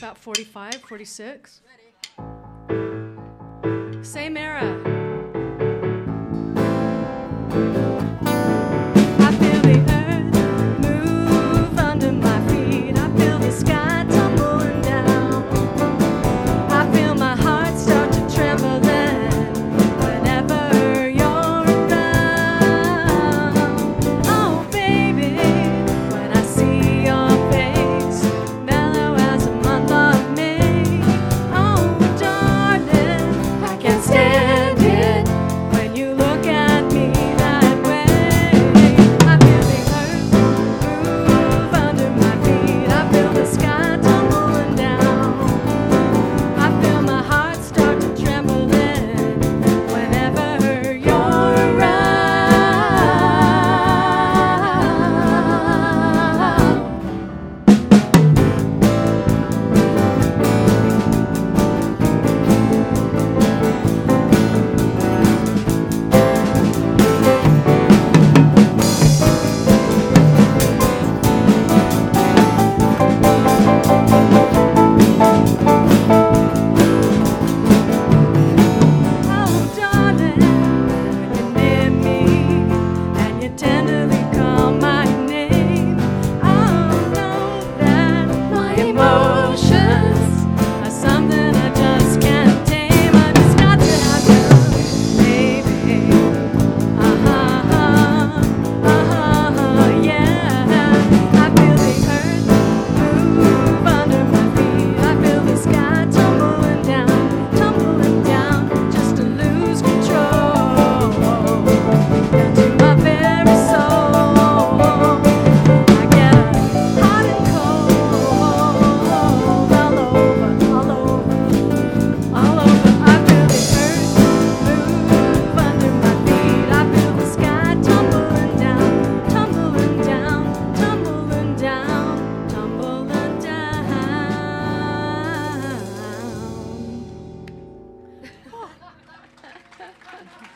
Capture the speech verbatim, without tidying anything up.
about forty-five, forty-six. Same era. I feel the earth move under my feet. I feel the sky tumbling down. I feel my heart start to tremble then whenever you're around. Oh baby, when I see your face, mellow as a month of May. Oh darling, I can't stand it when you look at me that way. I feel the earth move under my feet. I feel the sky tumbling down. I feel my heart start to tremble then whenever you're around. Oh darling, when you're near me and you tenderly call my name, I'll know that my emotions are something I just can't tame. I just got to have you, baby. Uh-huh, uh-huh, yeah. I feel the earth move under my feet. I feel the sky tumbling down, tumbling down, just to lose control into my very soul. I get hot and cold all over, all over, all over. I feel the earth move under my feet. I feel the sky tumbling down, tumbling down, tumbling down, tumbling down.